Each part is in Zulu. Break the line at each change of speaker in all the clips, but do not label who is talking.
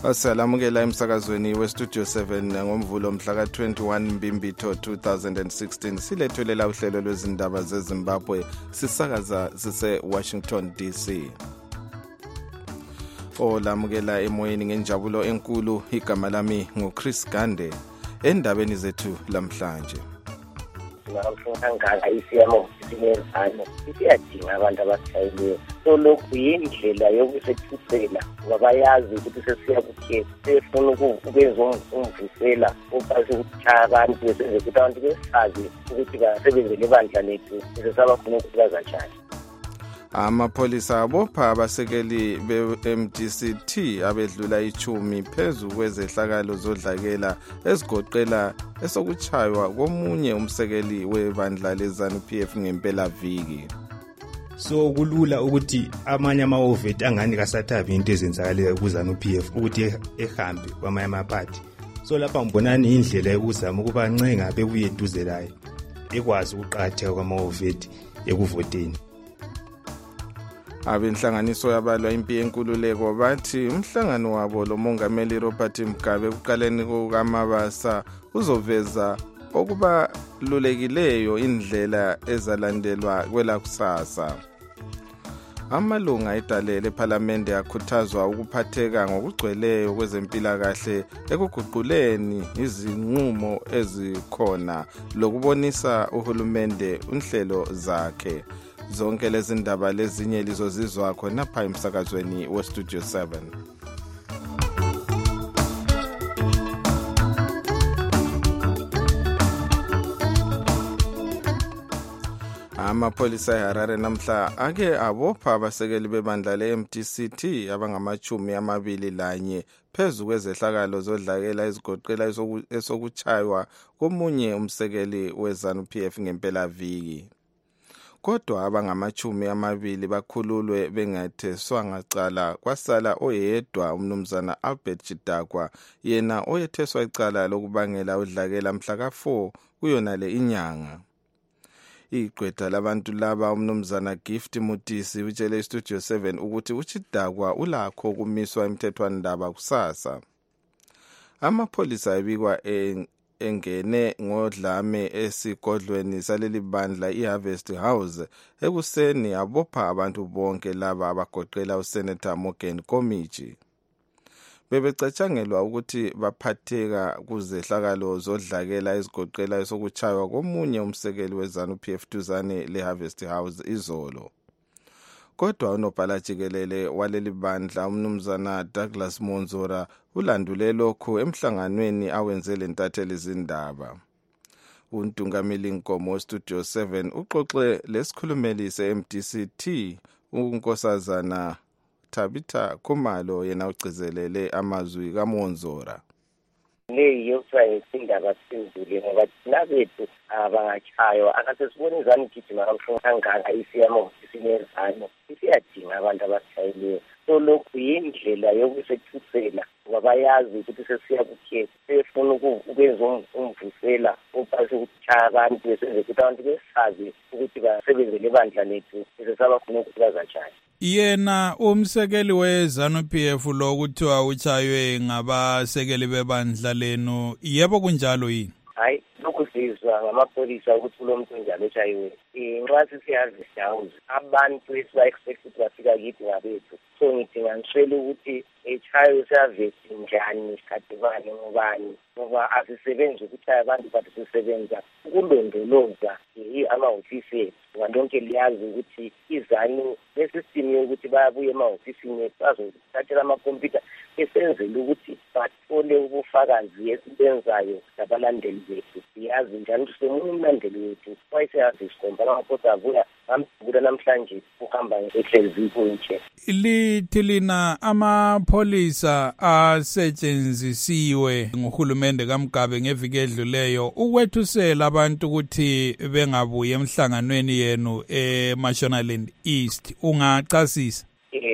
Salamukela emsakazweni weStudio 7 ngomvulo mhla ka-21 Mbimbitho 2016 silethulela uhlelo lwezindaba zeZimbabwe sisakaza sise-Washington DC. Olamukela emoyeni ngenjabulo enkulu, igama lami nguChris Gande endabeni zethu lamhlanje.
Ngakangaka isiyamo sinezano siyadinga abantu abasayile so lokhu yindlela yokusethuthela ngabayazi ukuthi sesiya kuthi sefuna ukwenza umvusela ukwazi ukuthaya abantu besenze ukuthi abantu besazi ukuthi basebenzele ibandla lethu sesabafuna ukubaza njani.
Amapholisa abopha abasekeli be-MDCT abedlula 10 phezu kwezehlakalo zodlakela ezigoqela esokuchaywa komunye umsekeli webandla leZANU-PF ngempela viki.
So kulula ukuthi amanye ama-oveti angani kasathabi into ezenzakalayo kuZANU-PF ukuthi ehambe kwamanye amaphathi. So lapha ngibonani indlela yokuzama ukuba ncenga bebuye eduze layo ekwazi ukuqatheka kwama-oveti ekuvoteni.
Abenhlanganiso yabalwa impi yenkululeko bathi umhlangano wabo lomongameli Robert Mugabe ekuqaleni kukaMabasa uzoveza okubalulekileyo indlela ezalandelwa kwelakusasa. Amalunga edale lePhalamende akhuthazwa ukuphatheka ngokugcweleyo kwezempilakahle ekuguquleni izinqumo ezikhona lokubonisa uhulumende unhlelo zakhe. Zonke lezi ndaba lezinye lizozizwa khona pha emsakazweni weStudio 7. Amapholisa eHarare namhla ake abopha abasekeli bebandla le-MDCT abangama-21 phezu kwezehlakalo zodlakela ezigoqela esokuchaywa komunye umsekeli weZANU-PF ngempela viki. Kodwa abangama-20 bakhululwe bengatheswanga cala, kwasala oyedwa umnumzana Albert Chidakwa yena oyetheswa icala lokubangela udlakela mhla ka-4 kuyona le inyanga. Iqedwa labantu laba umnumzana Gift Mutisi utshele iStudio 7 ukuthi uChidakwa ulakho ukumiswa emthethwandaba kusasa. Amapholisa ebikwa engene ngodlame esigodlweni saleli bandla iHarvest House ekuseni abopha abantu bonke laba abagoqela uSenator Morgan Komichi. Bebecatshangelwa ukuthi baphatheka kuzehlakalo zodlakela ezigoqela esokuchaywa komunye umsekeli weZANU-PF duzane leHarvest House izolo. Kodwa unobhala jikelele waleli bandla umnumzana Douglas Monzora ulandule lokhu emhlanganweni awenze lentatheli izindaba. Untungameli Nkomo Studio 7 uxoxe lesikhulumeli se-MDCT unkosazana Tabitha Khumalo yena ugcizelele amazwi kaMonzora.
Leyi yokufayisa indaba senzule ngoba thina bethu abangachaywa akasesibona izanu gijima kangaka isiyamo sinezano siyadinga abantu abasayile so lokhu yindlela yokusethuthela ngabayazi ukuthi sesiya kuthi sefuna ukwenza umvusela ukwazi ukuthaya abantu besenze ukuthi abantu besazi ukuthi basebenzele ibandla lethu sesabafuna ukubaza njani.
Yena umsekeli weZANU-PF lo kuthiwa uchaywe ngabasekeli bebandla lenu, yebo kunjalo yini?
Hayi, lokhu sizwa ngamapholisa ukuthi kulo muntu njalo uchayiwe. Nxa sisiHarvest House abantu esiba-expect ukuthi bafika kithi ngabethu, so ngidinga ngishele ukuthi echayiwe seHarvest njani, isikhathi bani ngobani, ngoba asisebenzi ukuchaya abantu but sisebenza ukulondoloza amahofisi ethu. Lonke liyazi ukuthi izanu lesisystem yokuthi bayabuye emahofisini ethu bazothathela amakhompyutha esenzele ukuthi bathole ubufakazi esibenzayo labalandeli bethu. Siyazi njani ukuthi somunye umlandeli wethu wayeseHarvest ngoba amaphosa avuya amdubula namhlanje uhamba ehleziko nje.
Lithi lina amapholisa asetshenzisiwe nguhulumende kaMgabe ngeviki edluleyo ukwethusela abantu ukuthi bengabuye emhlanganweni yenu eMashonaland East, ungachasisa?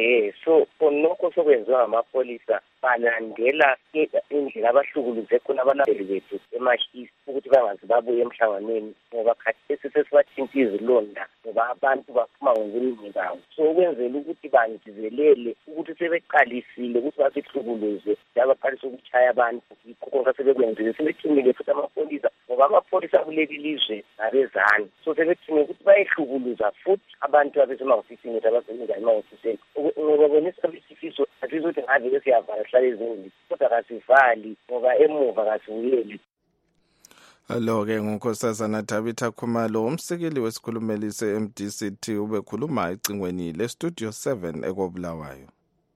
So nokho sokwenziwa amapholisa balandela indlela abahlukuluze khona abalandeli bethu eMash East ukuthi bangazi babuye emhlanganweni ngoba khathesi sesibathinta ukuthi izilonda ngoba abantu baphuma ngokuningi bawo. So ukwenzela ukuthi bandizelele ukuthi sebeqalisile ukuthi basihlukuluze yabaqalisa ukuchaya abantu yikho konke sebekwenzile sebethimile futhi amapholisa ngoba amapholisa kuleli lizwe abezani. So sebethimile ukuthi bayehlukuluza futhi abantu abesemahofisini abasebenza emahofisini ngoba bona isisifiso asizothi ngabe siyavala hlala ezindlini kodwa kasivali ngoba emuva kasibuyeli.
Lo-ke ngunkosazana Tabitha Khumalo, umsekeli wesikhulumeli se-MDCT, ubekhuluma ecingweni le-Studio 7 eKobulawayo.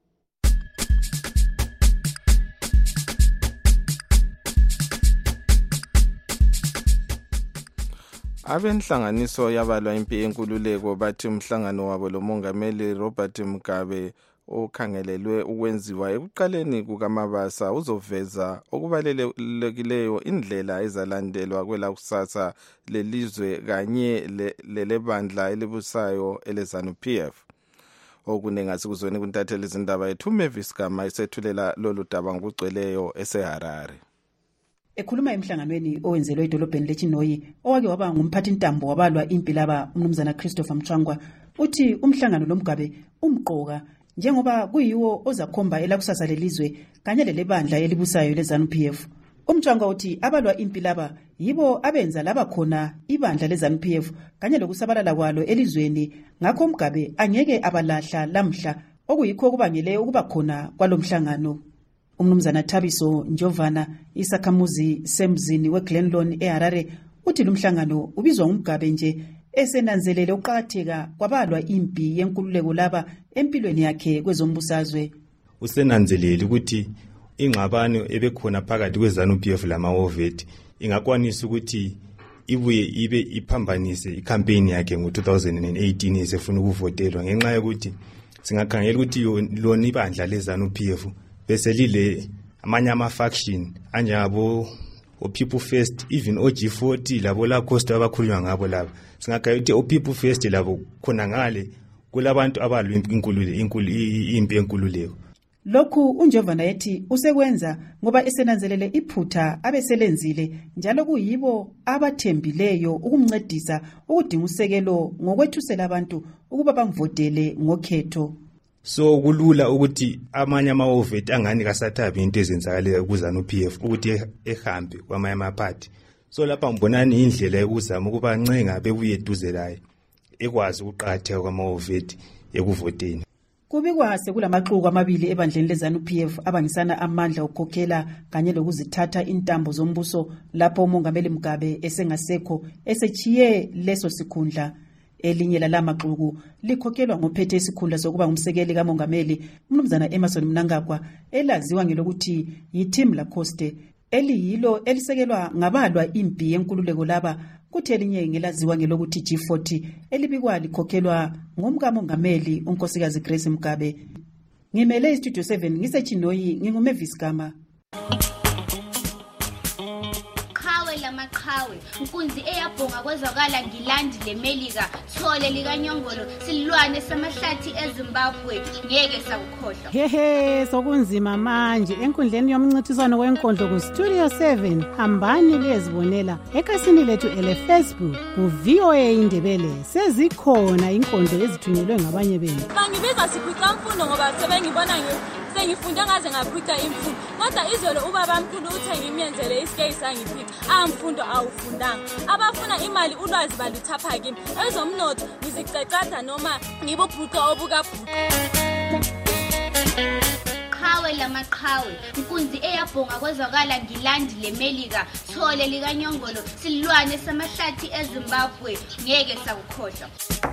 Abenhlanganiso yabalwa impi yenkululeko bathi umhlangano wabo lomongameli Robert Mugabe okhangelelwe ukwenziwa ekuqaleni kukamabasa uzoveza okubalelekileyo indlela ezalandelwa kwelakusasa lelizwe kanye lelebandla elibusayo eleZANU-PF. Okunengasi kuzweni kuntatheli izindaba yethu Mavis Gama isethulela lolu daba ngokugcweleyo eseHarare.
Ekhuluma emhlanganweni owenzelwe edolobheni leChinoyi owake waba ngumphathi ntambo wabalwa impi laba umnumzana Christopher Mchangwa uthi umhlangano loMgabe umqoka njengoba kuyiwo ozakhomba elakusasa lelizwe kanye lelebandla elibusayo leZANU-PF. Umchangwa uthi abalwa impi laba yibo abenza laba khona ibandla leZANU-PF kanye lokusabalala kwalo elizweni, ngakho uMgabe angeke abalahla lamhla okuyikho kubangele ukuba khona kwalomhlangano. Umnumzana Thabiso Njovana isakhamuzi semzini weGlenlone eHarare uthi lumhlangano ubizwa uMgabe nje esenanzelele uqakatheka kwabalwa impi yenkululeko laba empilweni yakhe kwezombusazwe.
Usenanzelele ukuthi ingxabano ebekhona phakathi kweZANU-PF lamaWovet ingakwanisa ukuthi ibuye ibe iphambanise icampaign yakhe ngo-2018 esefuna ukuvotelwa, ngenxa yokuthi singakhangela ukuthi lona ibandla leZANU-PF bese lile amanye ama-faction anjengabo o-People First, even o-G40 labo la Costa abakhulunywa ngabo labo. Singakhangela ukuthi o-People First labo khona ngale kulabantu abalwa impi yenkululeko.
Lokhu uNjovana yethi usekwenza ngoba esenanzelele iphutha abeselenzile njalo kuyibo abathembileyo ukumncedisa ukudinga usekelo ngokwethusela abantu ukuba bamvotele ngokhetho.
So kulula ukuthi amanye amaWovet angani kasathabi into ezenzakalayo kuZANU-PF ukuthi ehambe kwamanye amaphathi. So lapha ngibonani indlela ekuzama ukuba ncenga bebuye eduzelayo ekwazi ukuqatheka kwamaWovet ekuvoteni.
Kubikwa sekulamaxuku amabili ebandleni leZANU-PF abangisana amandla okukhokhela kanye lokuzithatha intambo zombuso lapho umongameli Mugabe esengasekho esechiye leso sikhundla. Elinye lalamaxuku likhokhelwa ngophethe isikhundla sokuba ngumsekeli kamongameli umnumzana Emmerson Mnangagwa elaziwa ngelokuthi yiTeam Lacoste, eliyilo elisekelwa ngabalwa impi yenkululeko laba, kuthi elinye ngelaziwa ngelokuthi G40 elibikwa likhokhelwa ngumkamongameli unkosikazi Grace Mugabe. Ngimele iStudio 7 ngiseChinoyi, nginguMavis Gama.
Lamaqhawe inkunzi eyabhonga kwezwakala ngilandi lemelika thole likanyongolo silwane samahlathi eZimbabwe ngeke sakukhohlwa.
Hehe, sokunzima manje enkundleni yomncintiswano wenkondlo ku Studio 7. Hambani liyezibonela ekhasini lethu ele-Facebook ku VOA Indebele. Sezikhona inkondlo ezithunyelwe ngabanye benu.
Bangibiza siphika mfundo ngoba sebengibona sengifunde ngaze ngaphutha imfundo, kodwa izolo ubaba mkhulu uthe ngimyenzele isikeyisi angiphika amfundo awufundanga. Abafuna imali ulwazi baluthapha kimi, ezomnotho ngizicecada noma ngibubhuqa obukabhuqa.
Qhawe lamaqhawe inkunzi eyabhonga kwezwakala ngilandi lemelika thole likanyongolo silwane samahlathi eZimbabwe ngeke sakukhohlwa.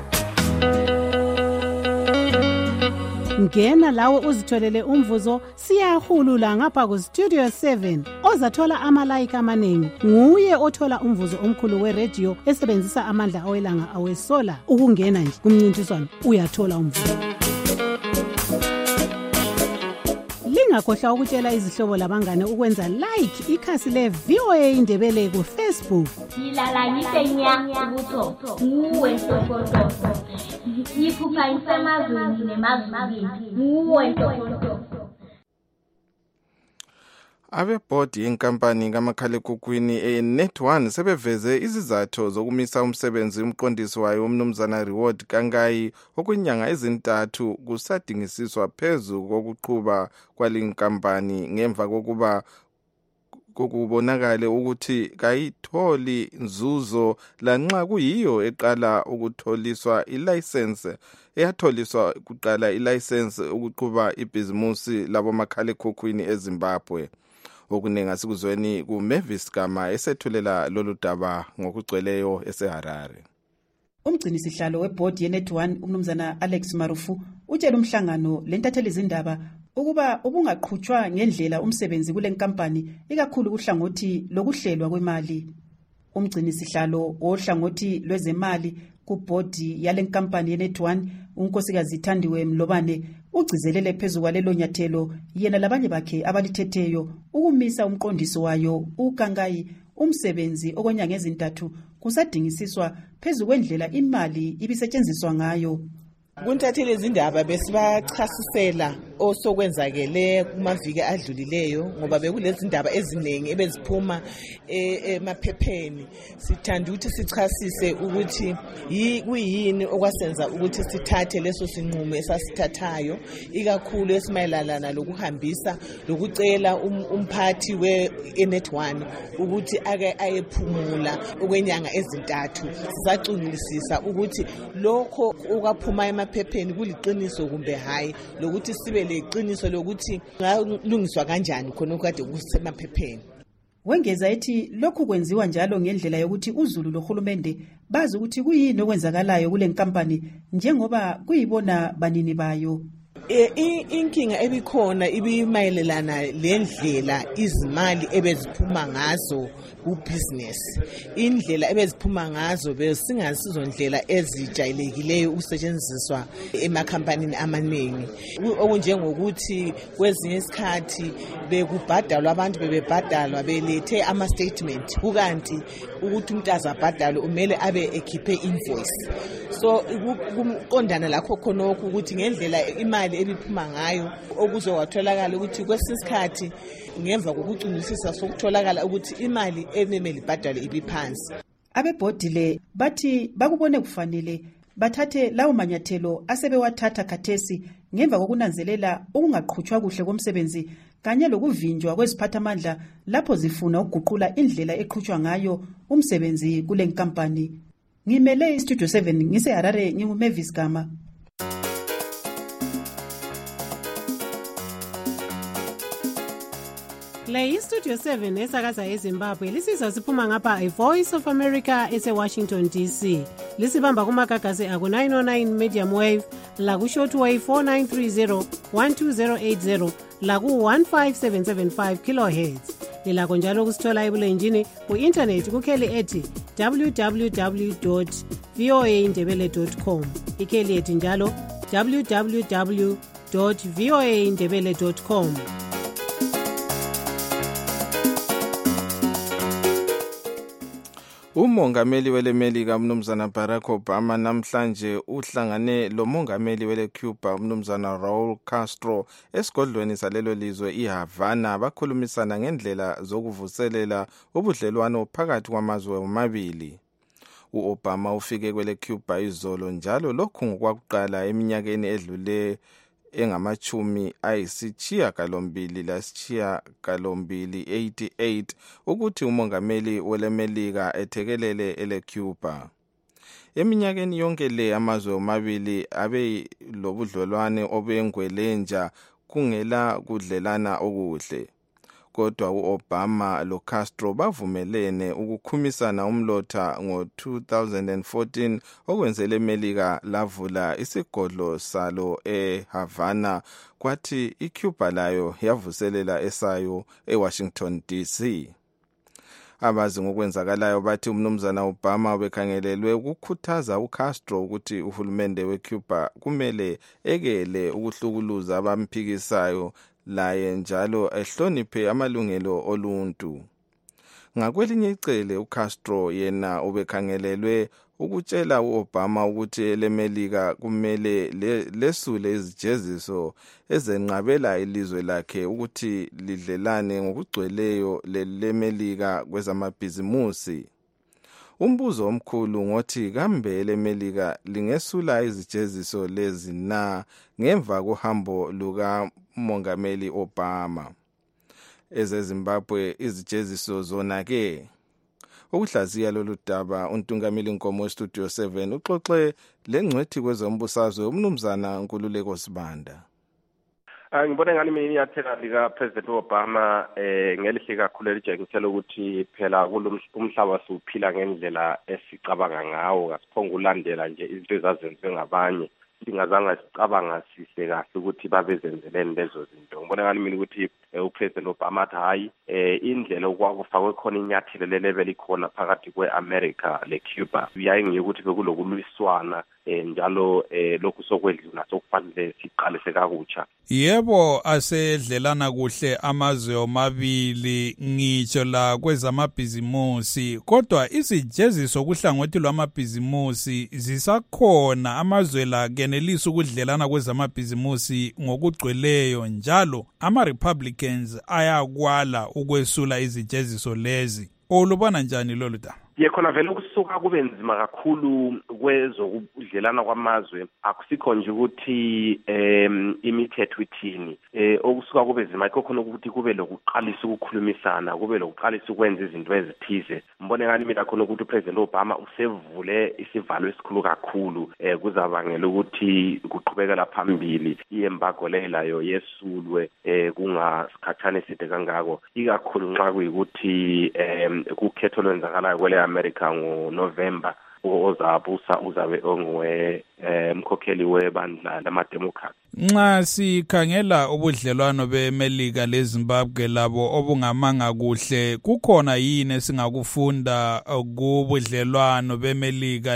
Ngena lawe uzitholele umvuzo, siyahulula ngapha ku Studio 7. Ozathola amalayiki amaningi nguye othola umvuzo omkhulu we-radio esebenzisa amandla awelanga awesola. Ukungena nje kumncintiswano uyathola umvuzo. Lingakhohlwa ukutshela izihlobo labangane ukwenza like ikhasi le VOA Indebele ku Facebook.
Yilala ngitenya ubutho nguwe sokoto. Yiphupha isemazweni nemazweni nguwe sokoto.
Abebhodi yenkampani kamakhalekhukhwini eNet1 sebeveze izizathu zokumisa umsebenzi umqondisi wayo umnumzana Reward Kangayi okwenyanga ezintathu kusadingisiswa phezu kokuqhuba kwalinkampani ngemva kokuba kokubonakale ukuthi kayitholi nzuzo lanxa kuyiyo eqala ukutholiswa ilicense eyatholiswa kuqala ilicense ukuqhuba ibhizimusi labomakhalekhukhwini eZimbabwe. Okuningi asikuzweni kuMavis Gama esethulela lolu daba ngokugcweleyo eseHarare.
Umgcini sihlalo webhodi yeNet1 umnumzana Alex Marufu utshela umhlangano lentatheli izindaba ukuba ubungaqhutshwa ngendlela umsebenzi kule nkampani ikakhulu kuhlangothi lokuhlelwa kwemali. Umgcini sihlalo ohlangothi lwezemali kubhodi yale nkampani yeNet1 unkosikazi Thandiwe Mlobane ugcizelele phezu kwalelo nyathelo yena labanye bakhe abalithetheyo ukumisa umqondisi wayo uKangayi umsebenzi okwenyanga ezintathu kusadingisiswa phezu kwendlela imali ibisetshenziswa ngayo.
Kuntatheli izindaba besibachasisela osokwenzakele kumaviki adlulileyo ngoba bekulezi ndaba eziningi ebeziphuma emaphepheni. Sithanda ukuthi sichasise ukuthi kuyini okwasenza ukuthi sithathe leso sinqumo esasithathayo ikakhulu esimayelana lokuhambisa lokucela umphathi weNet1 ukuthi ake ayephumula okwenyanga ezintathu. Sizacungulisisa ukuthi lokho okaphuma emaphepheni kuliqiniso kumbe hayi lokuthi sibe leqiniso lokuthi ngalungiswa kanjani khona okade kusemaphepheni.
Wengeza ethi lokhu kwenziwa njalo ngendlela yokuthi uzulu lohulumende bazi ukuthi kuyini okwenzakalayo kule nkampani njengoba kuyibona banini bayo.
Inkinga ebikhona ibimayelelana lendlela izimali ebeziphuma ngazo kubusiness. Indlela ebeziphuma ngazo besingasizo ndlela ezijayelekileyo ukusetshenziswa emakhampanini amaningi. Okunjengokuthi kwezinye isikhathi bekubhadalwa abantu bebebhadalwa belethe ama statement kukanti ukuthi umuntu azabhadalwe umele abe ekhiphe invoice. So kumqondana lakho khonokho ukuthi ngendlela imali ebiphuma ngayo okuzowatholakala ukuthi kwesisikhathi ngemva kokucungulisisa sokutholakala ukuthi imali enemeli ibhadalwe ibiphansi.
Abebhodi le bathi bakubone kufanele bathathe lawo manyathelo asebewathatha khathesi ngemva kokunanzelela ukungaqhutshwa kuhle komsebenzi kanye lokuvinjwa kweziphathamandla lapho zifuna ukuguqula indlela eqhutshwa ngayo umsebenzi kule nkampani. Ngimele iStudio 7 ngiseHarare nginguMavis Gama.
Le iStudio 7 esakaza eZimbabwe lisizwa siphuma ngapha iVoice of America eseWashington DC. Lisibamba kumagagasi aku 909 medium wave la ku shortwave 4930 12080 la ku 15775 kilohertz. Lilakho njalo kusithola ebulenjini ku-internet kukheli ethi www.voaindebele.com. Ikheli ethi njalo www.voaindebele.com.
Umongameli welemelika umnumzana Barack Obama namhlanje uhlangane lomongameli wele Cuba umnumzana Raul Castro esigodlweni salelo lizwe iHavana bakhulumisana ngendlela zokuvuselela ubudlelwano phakathi kwamazwe omabili. uObama ufike kwele Cuba izolo njalo lokhu ngokwakuqala eminyakeni edlule engamachumi ayisishiyagalombili lasishiyagalombili 88 ukuthi umongameli welemelika ethekelele ele Cuba. Eminyakeni yonke le amazwe omabili abe lobudlelwane obengwelenja kungela kudlelana okuhle. Kodwa uObama lo Castro bavumelene ukukhumisana umlotha ngo-2014 okwenzele emelika lavula isigodlo salo eHavana kwathi iCuba layo yavuselela esayo eWashington DC. Abazi ngokwenzakalayo bathi umnumzana Obama ubekhangelelwe ukukhuthaza uCastro ukuthi uhulumende weCuba kumele ekele ukuhlukuluza abamphikisayo laye njalo ehloniphe amalungelo oluntu. Ngakwelinye icele uCastro yena ubekhangelelwe ukutshela uObama ukuthi elemelika kumele lesule izijeziso ezenqabela ilizwe lakhe ukuthi lidlelane ngokugcweleyo lemelika kwezamabhizimusi. Umbuzo omkhulu ngothi kambe elemelika lingesula izijeziso lezi na ngemva kohambo luka Mongameli Obama. EzeZimbabwe izijeziso zona ke ukuhlaziya lolu daba untungameli Nkomo weStudio 7 uxoxe lengcwethi kwezombusazwe umnumzana Nkululeko Sibanda.
Ngibona ngani mina inyathela lika President Obama ngelihle kakhulu elitshengisela ukuthi phela umhlaba siphila ngendlela esicabanga ngawo ngasiphonga ulandela nje izinto ezazenziwe ngabanye singazange sicabanga sihle kahle ukuthi babezenzeleni lezo zinto. Ngibona ngani mina ukuthi uPresident Obama hayi indlela okwakufakwe khona inyathelo lelevel ikhona phakathi kweAmerica leCuba yayingiye ukuthi bekulokulwiswana njalo lokhu sokwedlula sokufanele siqalise kakutsha.
Yebo asedlelana kuhle amazwe omabili ngitsho la kwezamabhizimusi kodwa izijeziso kuhlangothi lwamabhizimusi zisakhona amazwe la kenelisa ukudlelana kwezamabhizimusi ngokugcweleyo njalo ama-Republicans ayakwala ukwesula izijeziso lezi. Olubona njani lolu daba?
Yekhona vele ukusuka kube nzima kakhulu kwezokudlelana kwamazwe akusikho nje ukuthi imithetho ithini okusuka kube nzima ikho khona ukuthi kube lokuqalisa ukukhulumisana kube lokuqalisa ukwenza izinto ezithize. Mbone ngani mina khona ukuthi uPresident Obama usevule isivalo esikhulu kakhulu kuzabangela ukuthi kuqhubekela phambili iembargo leyo yesulwe kungasikhathane eside kangako ikakhulu nxa kuyikuthi kukhetho lwenzakalayo kwele America ngoNovember ozabusa uzabe onguwe mkhokheli webandla lamaDemocrat.
Nxa sikhangela ubudlelwano beMelika leZimbabwe labo obungamanga kuhle kukhona yini esingakufunda kubudlelwano beMelika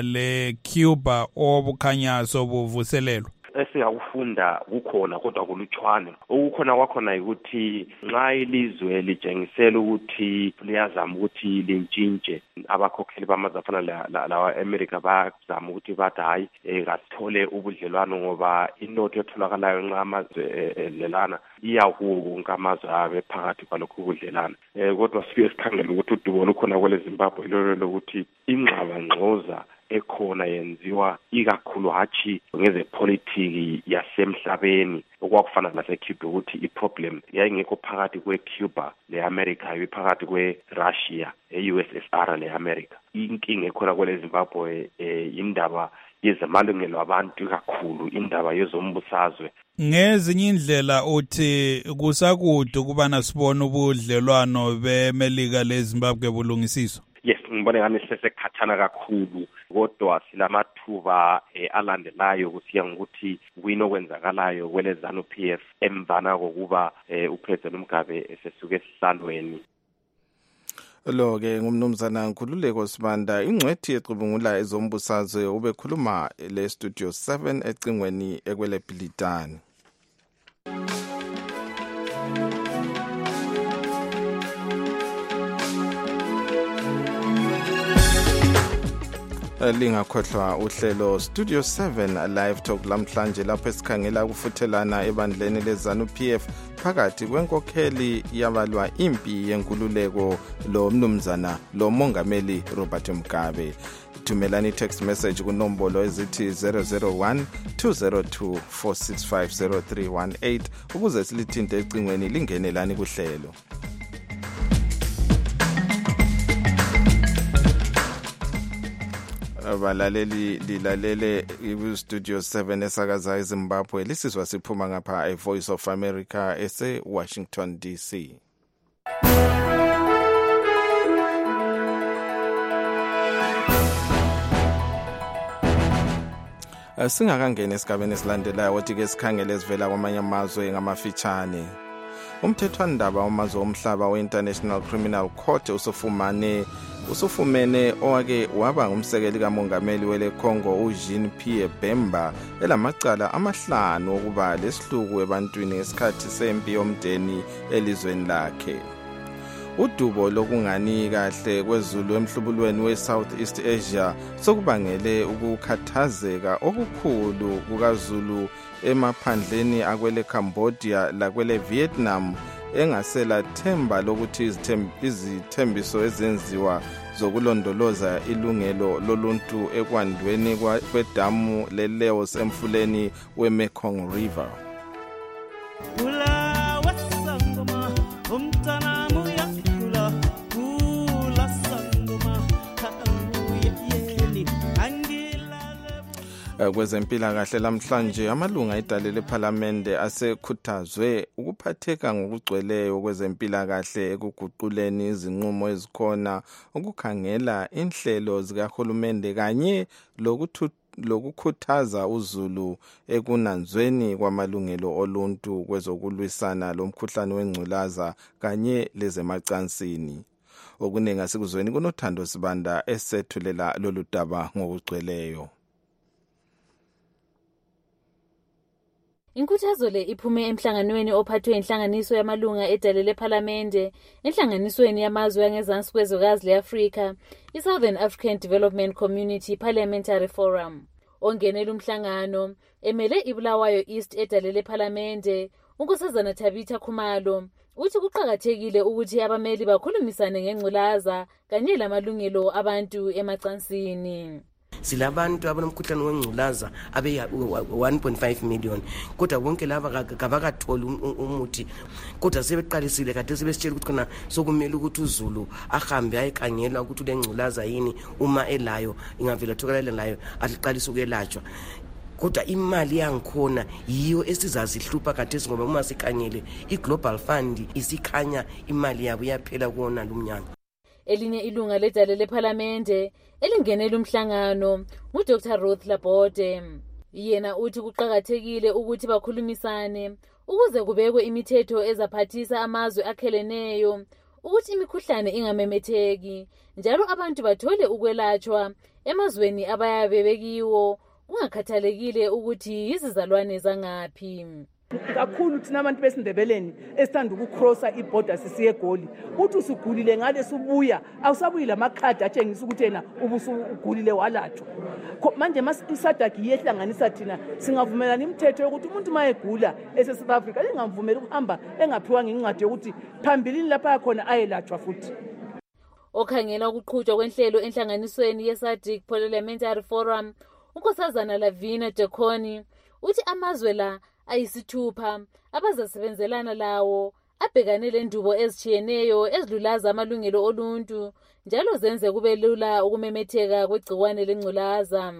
leCuba obukhanya sobuvuselelwa?
Esingakufunda kukhona kodwa kulutshwane. Okukhona kwakhona ukuthi nxa ilizwe litshengisela ukuthi liyazama ukuthi lintshintshe abakhokheli bamazwe afana lawa America bazama ukuthi bathi hayi kasithole ubudlelwano ngoba inotho etholakalayo nxa amazwe edlelana iyawonke amazwe abe phakathi kwalokhu ubudlelana. Kodwa sifike sikhangele ukuthi udubo lukhona kwele Zimbabwe lokuthi ingxaba ngxoza ekhona yenziwa ikakhulu hathi ngezepolitiki yasemhlabeni okwakufana naseCuba ukuthi iproblem yayingekho phakathi kweCuba leAmerica iphakathi kweRussia eUSSR leAmerica. Inkinga ekhona kwele Zimbabwe indaba yezamalungelo abantu kakhulu indaba yezombusazwe.
Ngezinye indlela uthi kusakude ukubana sibone ubudlelwano beMelika leZimbabwe bulungisiswa.
Yes, ngibone ngani sesekhathana kakhulu kodwa silamathuba alandelayo kusiya ngokuthi kwinokwenzakalayo kwele ZANU-PF emvana kokuba uPresident Mugabe esesuke esihlalweni.
Lo ke ngumnumzana Nkululeko Sibanda ingcwethi ecubungula ezombusazwe ubekhuluma le Studio 7 ecingweni ekwele Bhilitani. Lingakhohlwa uhlelo Studio 7 Live Talk lamhlanje lapho esikhangela ukufuthelana ebandleni leZANU-PF phakathi kwenkokheli yabalwa impi yenkululeko lo mnumzana lo Mongameli Robert Mugabe. Thumelani text message kunombolo ezithi 001 202 465 0318 ukuze silithinte ecingweni lingenelani kuhlelo. Abalaleli lilalele iStudio 7 esakaza eZimbabwe lisizwa siphuma ngapha eVoice of America eseWashington DC. Singakangena esigabeni esilandelayo wathi ke sikhangele sivela kwamanye amazwe ngamafitshane. Umthethwandaba wamazwe omhlaba we-International Criminal Court usufumene owake waba ngumsekeli kamongameli wele Congo Jean-Pierre Bemba elamacala amahlanu okuba lesihluku ebantwini ngesikhathi sempi yomdeni elizweni lakhe. udubo lokungani kahle kwezulu emhlubulweni we-Southeast Asia sokubangele ukukhathazeka okukhulu kukazulu emaphandleni akwele Cambodia lakwele Vietnam engasela themba lokuthi izithembiso ezenziwa zokulondoloza ilungelo loluntu ekwandweni kwedamu leLeos emfuleni weMekong River. Kwezempilakahle lamhlanje amalunga edale lephalamende asekhuthazwe ukuphatheka ngokugcweleyo kwezempilakahle ekuguquleni izinqumo ezikhona ukukhangela inhlelo zikahulumende kanye lokukhuthaza uzulu ekunanzweni kwamalungelo oluntu kwezokulwisana lomkhuhlane wengculaza kanye lezemacansini. Okuningi asikuzweni kunothando sibanda esethulela lolu daba ngokugcweleyo.
Inkuthazo le iphume emhlanganweni ophathwe inhlanganiso yamalunga edale lephalamende enhlanganisweni yamazwe angezansi kwezwekazi le-Afrika, i-Southern African Development Community Parliamentary Forum. Ongenela umhlangano emele iBulawayo East edale lephalamende, unkosazana Tabitha Khumalo, uthi kuqakathekile ukuthi abameli bakhulumisane ngengculaza kanye lamalungelo abantu emacansini.
Silabantu abanomkhuhlane wengculaza abe 1.5 million kodwa bonke laba kabakatholi umuthi kodwa sebeqalisile kade sebesitshela ukuthi khona sokumele ukuthi uzulu ahambe ayikhangela ukuthi lengculaza yini uma elayo ingavela thokalele layo aqalise ukwelatshwa. Kodwa imali yangikhona yiyo esizazihlupha khathesi ngoba uma sikhangele iGlobal Fund isikhanya imali yabo iyaphela kuona lumnyaka.
Elinye ilunga ledale lephalamende elingenela umhlangano uDr Ruth Labote. Yena uthi kuqakathekile ukuthi bakhulumisane ukuze kubekwe imithetho ezaphathisa amazwe akheleneyo ukuthi imikhuhlane ingamemetheki njalo abantu bathole ukwelatshwa emazweni abayabe bekiwo kungakhathalekile ukuthi izizalwane zangaphi.
Kakhulu thina abantu besindebeleni esithanda ukucrossa iborder sisiye eGoli uthi usugulile ngale subuya awusabuyi lamakhadi atshengisa ukuthi yena ubusugulile walatshwa. Manje isadag iyehlanganisa thina singavumelana imithetho yokuthi umuntu mayegula eseSouth Africa ingamvumeli ukuhamba engaphiwa ngencwadi yokuthi phambilini lapha khona ayelatshwa futhi.
Okhangela ukuqhutshwa kwenhlelo enhlanganisweni yeSADC Parliamentary Forum, unkosazana Lavina Jekoni, uthi amazwe la ayisithupha abazasebenzelana lawo abhekane lendubo ezitshiyeneyo ezilulaza amalungelo oluntu njalo zenze kube lula ukumemetheka kwegciwane lengculaza.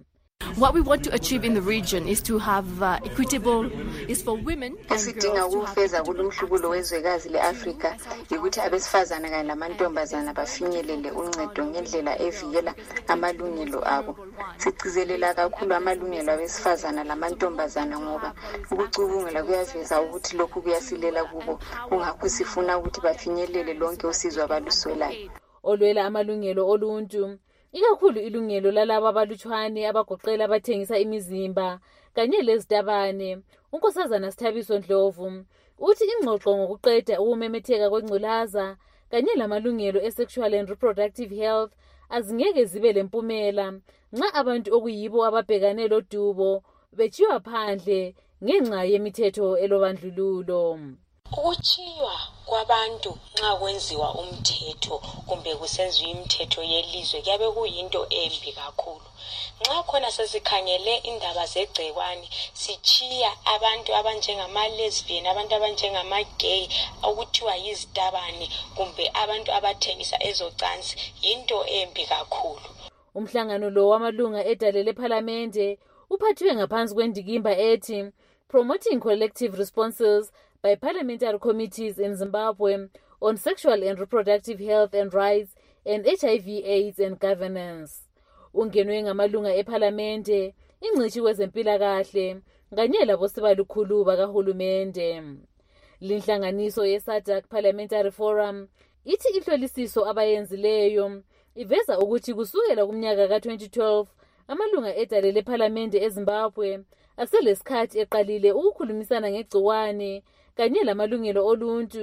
What we want to achieve in the region is to have equitable, is for women and girls
esidinga ukufeza kulumhlubulo wezwekazi leAfrika ukuthi abesifazana kanye lamantombazana bafinyelele uncedo ngendlela evikela amalungelo abo. Sigcizelela kakhulu amalungelo abesifazana lamantombazana ngoba ukucubungula kuyaveza ukuthi lokhu kuyasilela kubo kungakho sifuna ukuthi bafinyelele lonke usizo abaluswelayo.
Olwela amalungelo oluntu ikakhulu ilungelo lalabo abalutshwane abagoqela abathengisa imizimba kanye lezitabane, unkosazana Sithabiso Ndlovu uthi ingxoxo ngokuqeda ukumemetheka kwengculaza kanye lamalungelo esexual and reproductive health azingeke zibe lempumela nxa abantu okuyibo ababhekane lodubo bethiwa phandle ngenxa yemithetho elobandlululo.
Ukuchiywa kwabantu nxa kwenziwa umthetho kumbe kusenziwa imithetho yelizwe kuyabe kuyinto embi kakhulu. Nxa khona sesikhangele indaba zegcekwane sichiya abantu abanjengama-lesbian, abantu abanjengama-gay okuthiwa yizitabane kumbe abantu abathengisa ezocansi yinto embi kakhulu.
Umhlangano lo wamalunga edale lephalamende uphathiwe ngaphansi kwendikimba ethi Promoting Collective Responses by Parliamentary Committees in Zimbabwe on Sexual and Reproductive Health and Rights and HIV/AIDS and Governance. Ungenwe ngamalunga ephalamende, ingcishi kwezempilakahle kanye labo sibalukhulu bakahulumende. Linhlanganiso yeSADC Parliamentary Forum ithi ihlolisiso abayenzileyo iveza ukuthi kusukela kumnyaka ka-2012 amalunga edale lephalamende eZimbabwe aselesikhathi eqalile ukukhulumisana ngegciwane kanye lamalungelo oluntu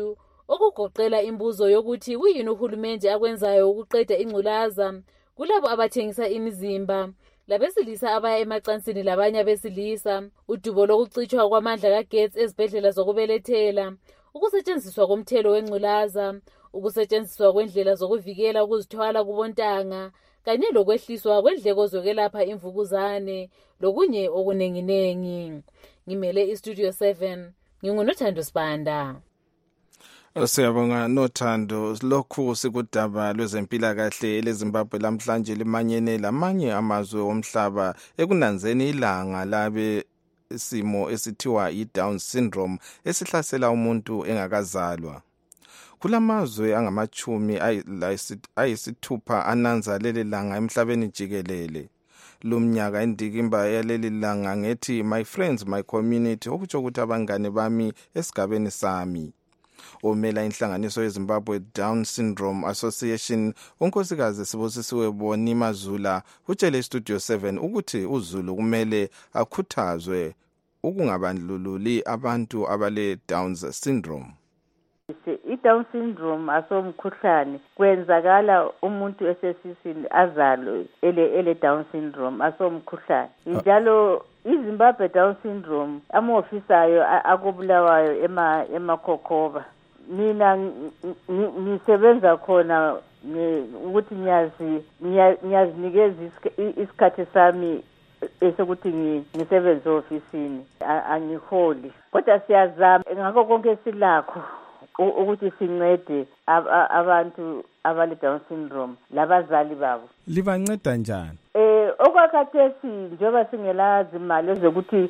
okugoqela imbuzo yokuthi kuyini uhulumende akwenzayo ukuqeda ingculaza kulabo abathengisa imizimba, labesilisa abaya emacansini labanye abesilisa, udubo lokucitshwa kwamandla kagesi ezibhedlela zokubelethela, ukusetshenziswa komthelo wengculaza, ukusetshenziswa kwendlela zokuvikela ukuzithwala kubontanga, kanye lokwehliswa kwendleko zokwelapha imvukuzane, lokunye okunenginengi. Ngimele iStudio 7, nginguNothando Sibanda.
Siyabonga Nothando. Lokhu sikudaba lwezempilakahle leZimbabwe lamhlanje limanyene lamanye amazwe omhlaba ekunanzeni ilanga labe isimo esithiwa i-Down syndrome esihlasela umuntu engakazalwa. Kulamazwe angamachumi ayisithupha ananza leli langa emhlabeni jikelele. Lumnyaka indikimba yaleli langa ngethi My Friends My Community, okutsho ukuthi abangane bami esigabeni sami. Omela inhlanganiso yeZimbabwe Down Syndrome Association, unkosikazi Sibusisiwe Boni Mazula utshele iStudio 7 ukuthi uZulu kumele akhuthazwe ukungabandlululi abantu abale Down syndrome.
I-Down syndrome asomkhuhlane kwenzakala umuntu esesiswini azalwe ele Down syndrome asomkhuhlane. Njalo iZimbabwe Down syndrome amofisayo akubulawayo emakhokoba. Mina ngisebenza khona ukuthi ngiyazinikeza isikhathi sami esokuthi ngisebenze ofisini, angiholi, kodwa siyazama ngakho konke silakho ukuthi sincede abantu abale Down syndrome labazali babo.
Libanceda njani?
Okwakhathesi njengoba singelazi imali ezokuthi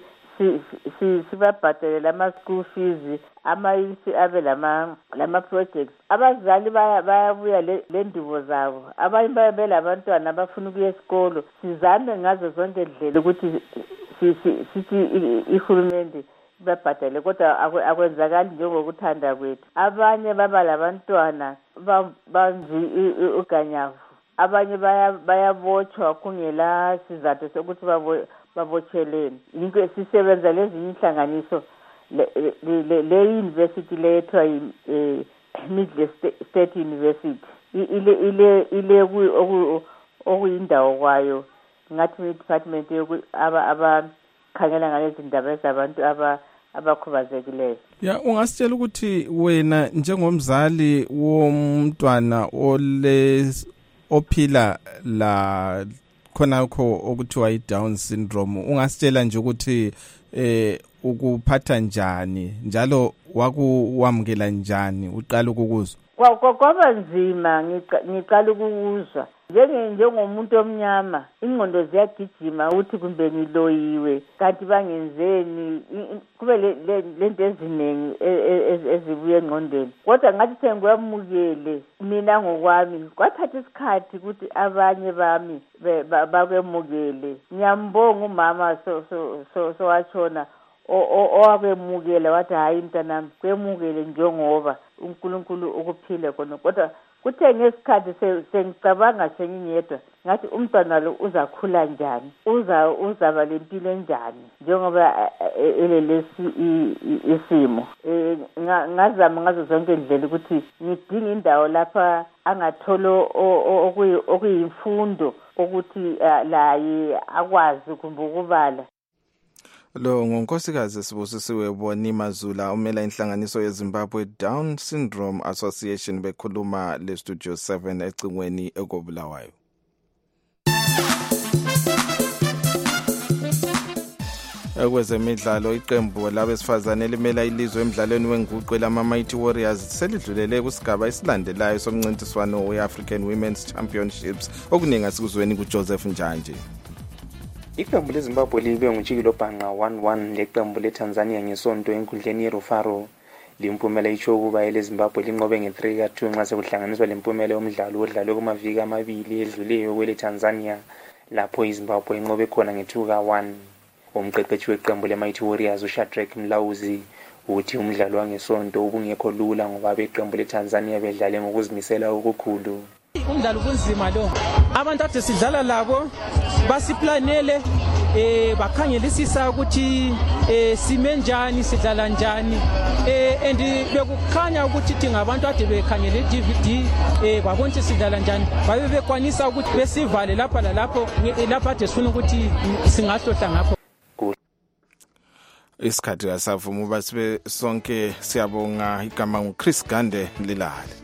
sibabhadele ama school fees, amayisi abe lama projects. Abazali bayabuya le ndivo zabo, abanye babe labantwana abafuna ukuya esikolo. Sizame ngazo zonke indlela ukuthi sithi ihulumende babhadale, kodwa akwenzakali njengokuthanda kwethu. Abanye baba labantwana banzi uganyavu, abanye bayabotshwa kungela sizathu sokuthi babotsheleni. Yinto sisebenza lezinye inhlanganiso le university lethwa Middle State University ile okuyindawo kwayo ngathi department abakhangela ngalezi ndaba zabantu abakhubazekileyo.
Ya, ungasitshela ukuthi wena njengomzali womntwana ophila la khonakho okuthiwa i-Down syndrome, ungasitshela nje ukuthi ukuphatha njani njalo wakuwamukela njani uqala ukukuzwa?
Kwaba nzima ngiqala ukukuzwa njengomuntu omnyama, ingqondo ziyagijima ukuthi kumbe ngiloyiwe kanti bangenzeni, kube lento eziningi ezibuye engqondweni. Kodwa ngathi sengiyamukele mina ngokwami, kwathatha isikhathi ukuthi abanye bami bakwemukele. Ngiyambonga umama so washona owakwemukela wathi hayi mntanami kwemukele njengoba uNkulunkulu ukuphile khona. Kodwa kuthe ngesikhathi sengicabanga sengingedwa ngathi umntwana lo uzakhula njani, uzaba lempilo enjani njengoba elelesi isimo. Ngazama ngazo zonke indlela ukuthi ngidinge indawo lapha angatholo okuyimfundo ukuthi laye akwazi kumbe ukubala.
Lo ngonkosikazi Sibusisiwe Boni Mazula umela inhlanganiso yeZimbabwe Down Syndrome Association bekhuluma leStudio 7 ecingweni ekobulawayo. Kwezemidlalo, iqembu labesifazane elimela ilizwe emidlalweni wenguqu lama-Mighty Warriors selidlulele kusigaba esilandelayo somncintiswano we-African Women's Championships, okuningi asikuzweni kuJoseph Njanje.
Iqembu leZimbabwe libe ngujikilo bhanqa 1-1 leqembu leTanzania ngesonto enkundleni yeRufaro. Limpumela isho ukuba eleZimbabwe linqobe nge-3-2 nxa sekuhlanganiswa lempumela yomdlalo odlalwe kumaviki amabili edluleyo kweleTanzania lapho iZimbabwe inqobe khona nge-2-1. Umqeqeshi weqembu leMighty Warriors uShadrack Mlawuzi uthi umdlalo wangesonto ubungekho lula ngoba abeqembu leTanzania bedlale ngokuzimisela okukhulu.
Umdlalo kunzima lo. Abantu ade sidlala labo basiplanele bakhangelisisa ukuthi sime njani sidlala njani and bekukhanya ukuthi ngabantu ade bekhangele DVD babona ukuthi sidlala njani babe bekwanisa ukuthi besivale lapha lalapho lapha ade sifuna ukuthi singahlohla ngapho.
Isikhathi asavuma uba sibe sonke siyabonga igama nguChris Gande Lilale.